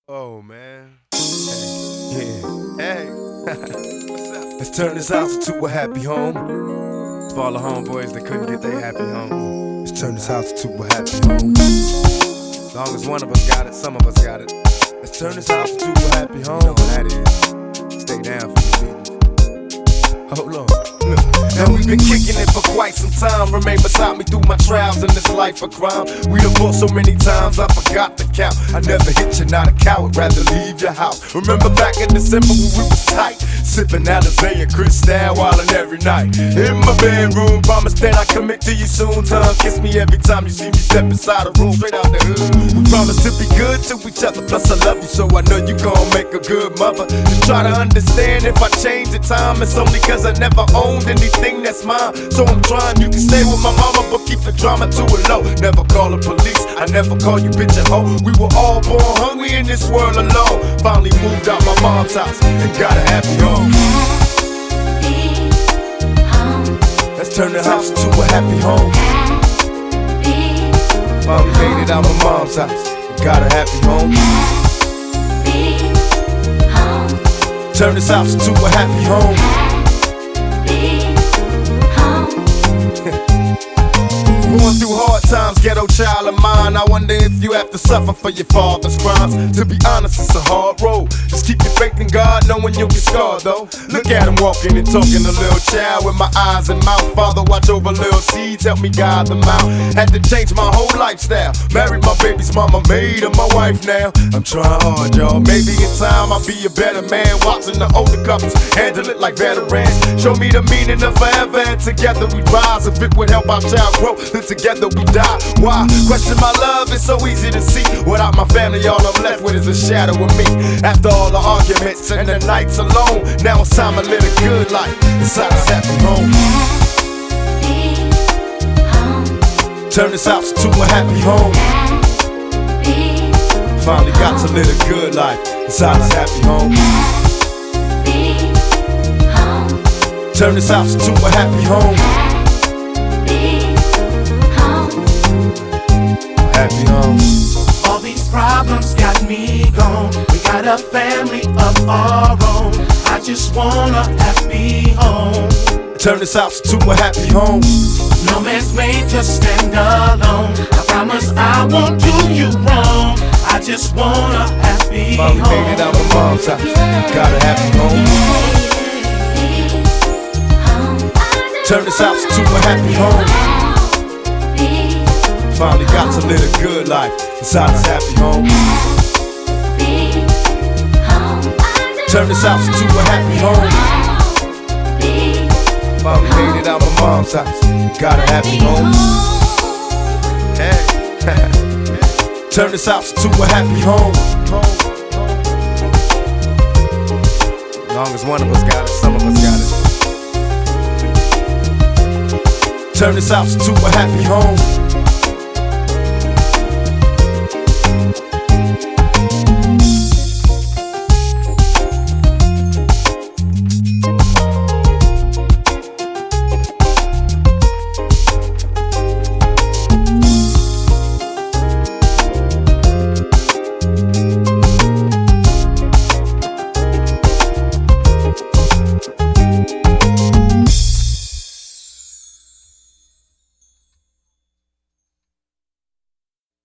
Oh man. Hey. Yeah. Hey. What's up? Let's turn this house into a happy home. For all the homeboys that couldn't get their happy home. Let's turn this house into a happy home. As long as one of us got it, some of us got it. Let's turn this house into a happy home. You know what that is. Stay down for the beat. Hold on. Look. Now we've been kicking it for quite some time. Remain beside me through my trials in this life of crime. We done fought so many times I forgot to count. I never hit you, not a coward, rather leave your house. Remember back in December when we was tight, sipping Alizé and Cristal wildin' every night. In my bedroom, promise that I commit to you soon. Tongue kiss me every time you see me step inside a room, straight out the hood. We promise to be good to each other, plus I love you, so I know you gon' make a good mother. Just try to understand if I change the time, it's only cause I never owned anything that's mine. So I'm trying, you can stay with my mama, but keep the drama to a low. Never call the police, I never call you bitch and hoe. We were all born hungry in this world alone. Finally moved out my mom's house and got a happy home. Let's turn the house into a happy home. Finally made it out my mom's house and got a happy home. Turn this house into a happy home. Going through hard times, ghetto child of mine. I wonder if you have to suffer for your father's crimes. To be honest, it's a hard road. Just keep your faith in God, knowing you'll get scarred though. Look at him walking and talking a little child with my eyes and mouth. Father, watch over little seeds, help me guide them out. Had to change my whole lifestyle. Married my baby's mama, made her my wife now. I'm trying hard, y'all. Maybe in time I'll be a better man. Watching the older couples handle it like veterans. Show me the meaning of forever, and together we rise. If it would help our child grow, then together we die. Why? Question my love, it's so easy to see. Without my family, all I'm left with is a shadow of me. After all the arguments and the nights alone, now it's time to live a good life inside this happy home. Turn this house into a happy home. Finally got to live a good life inside this happy home. Turn this house into a happy home. Happy home. All these problems got me gone. We got a family of our own. I just want a happy home. Turn this house into a happy home. No man's made to stand alone. I promise I won't do you wrong. I just want a happy home. Finally made it out my mom's house. Got a happy home. Turn this house into a happy home. Finally got to live a good life inside this happy home. Turn this house into a happy home. Finally made it out my mom's house. Got a happy home. Hey. Turn this house into a happy home. As long as one of us got it, some of us got it. Turn this house into a happy home.